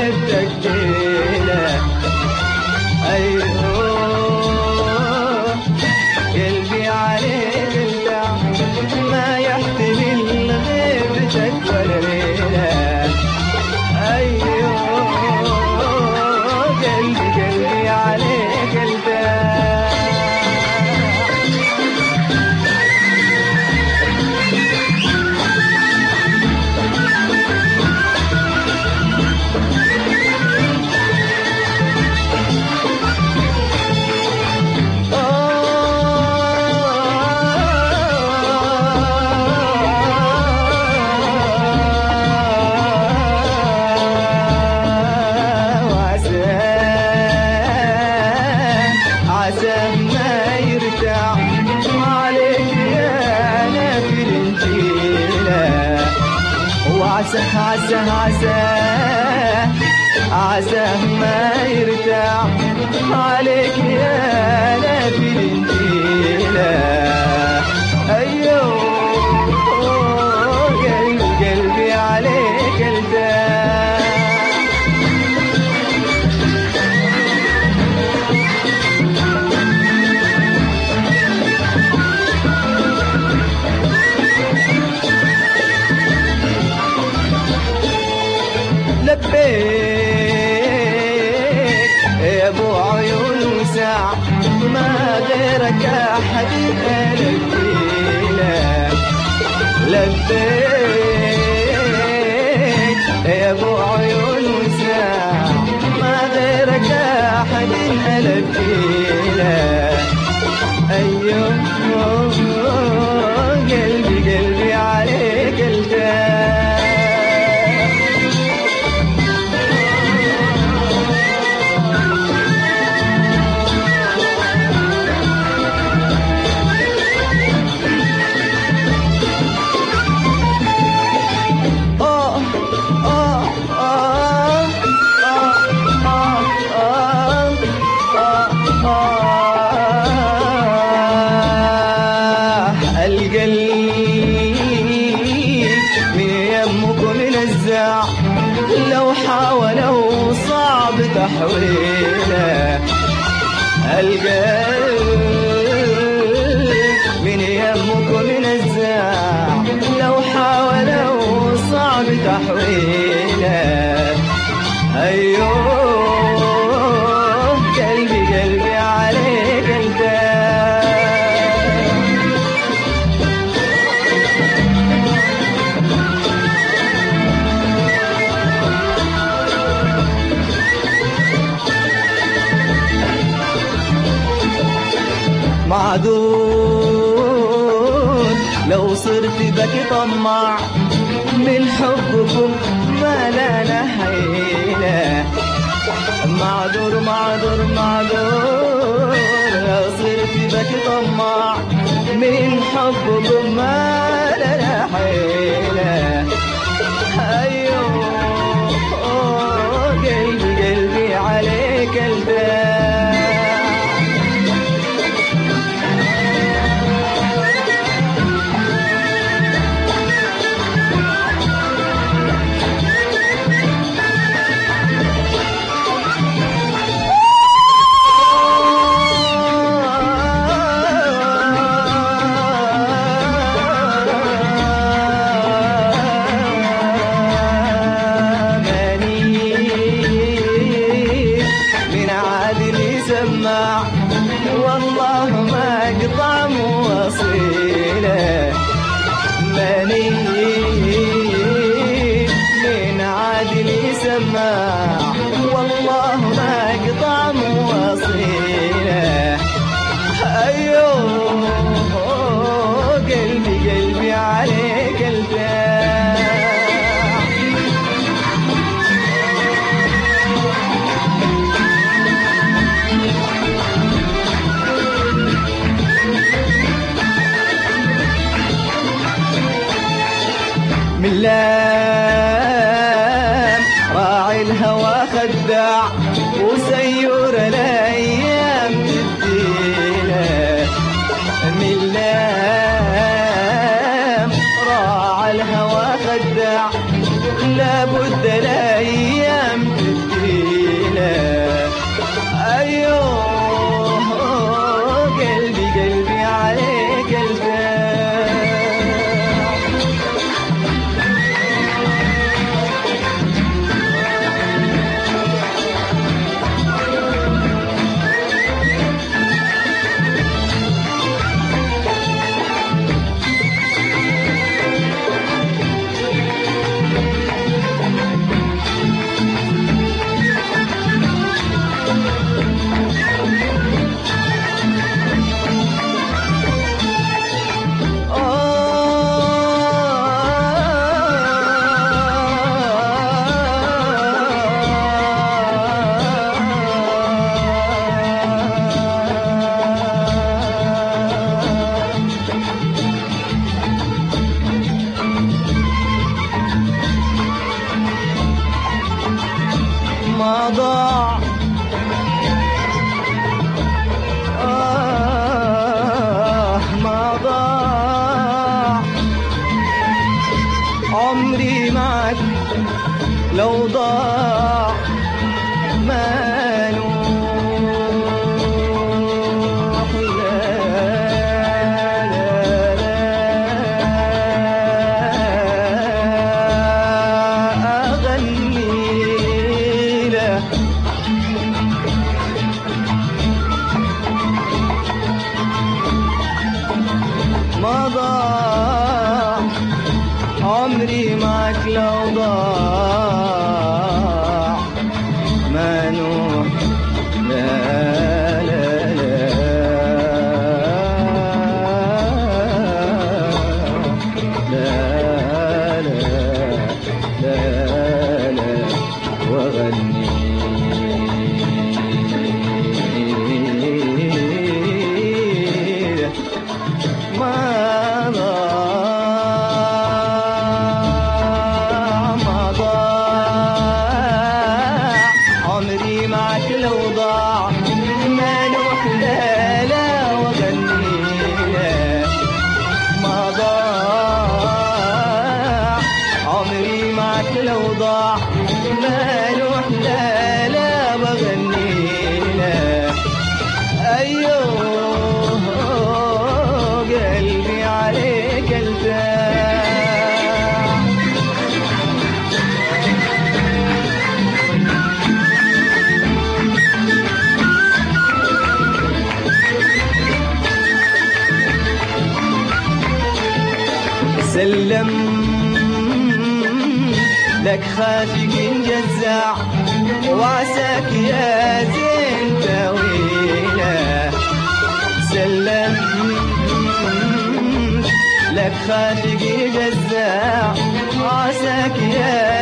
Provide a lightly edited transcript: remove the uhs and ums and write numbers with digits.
بدك ليلة. أيوه قلبي عليك ارتاح ما يحتمل غيبتك ولا ليلة. أيوه قلبي عليك ارتاح. عساه ما يرتاح عليك يا نافي الانجيلة. وعساه عساه عساه عساه ما يرتاح عليك يا نافي الانجيلة. أيوه قلبي عليك ارتاح. لبيك يا ابو عيون وساع ما غيرك احد يلبينا. لبيك يا ابو عيون وساع ما غيرك احد يلبينا. ايوه قلبي عليك ارتاح. لو حاولوا صعب تحويله. القلب من يمك ومن الزاع لو حاولوا صعب تحويله. أيوه قلبي عليك ارتاح. معذور لو صرت بك طماع من حبكم ما لنا حيلة. معذور معذور معذور لو صرت بك طماع من حبكم ما لنا حيلة. أيوه قلبي عليك ارتاح. لو ضاع ما نوح لا لا وغني له ما ضاع عمري معك لو ضاع ما نوح لا لا بغني له أيوه قلبي عليك ارتاح سلم لك خافق جزاع وعساك يا زين تاويله سلم لك خافق جزاع وعساك يا